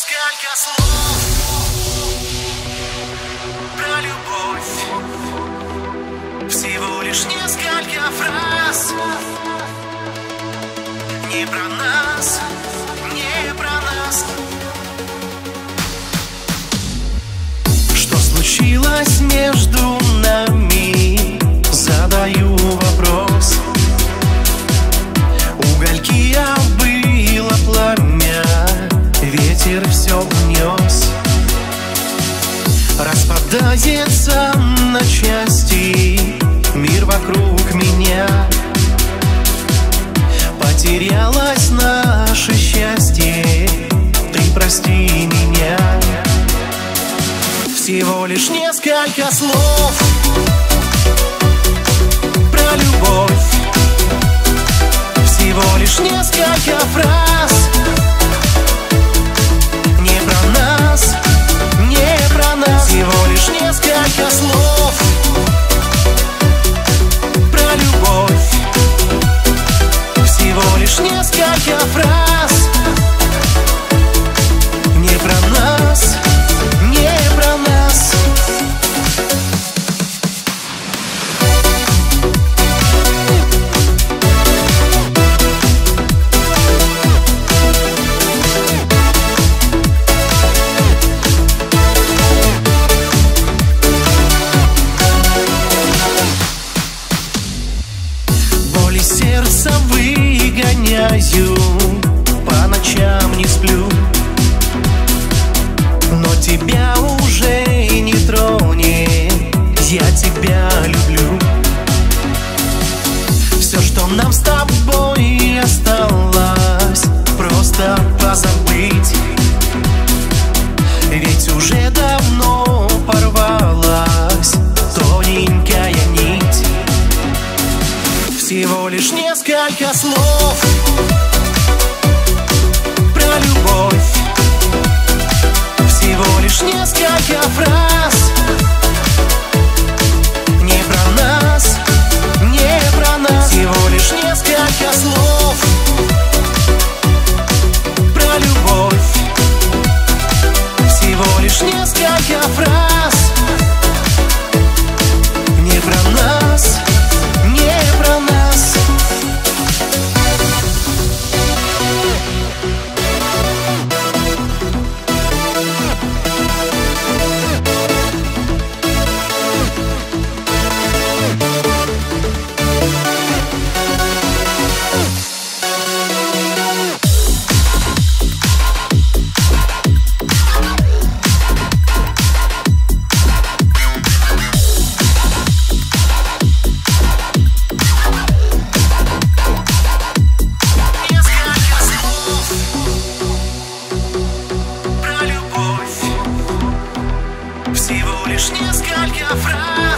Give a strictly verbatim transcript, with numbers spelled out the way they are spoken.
несколько слов про любовь, всего лишь несколько фраз. Не про нас, не про нас. Что случилось между нами? Задаю вопрос. Угольки обыло пламя, ветер все унес. Распадается на части мир вокруг меня. Потерялось наше счастье, ты прости меня. Всего лишь несколько слов про любовь, всего лишь несколько фраз. Не про нас, не про нас. Всего лишь несколько слов про любовь, всего лишь несколько фраз. Не про нас, не про нас. Боли сердца выгоняю, по ночам не сплю. Но тебя уже не тронет, я тебя люблю. Все, что нам с тобой осталось, просто позабыть. Ведь уже давно порвалась тоненькая нить. Всего лишь несколько слов про любовь, всего лишь несколько фраз. Не про нас, не про нас. Всего лишь несколько слов про любовь, всего лишь несколько фраз. Не про нас, не про нас. Всего лишь несколько фраз.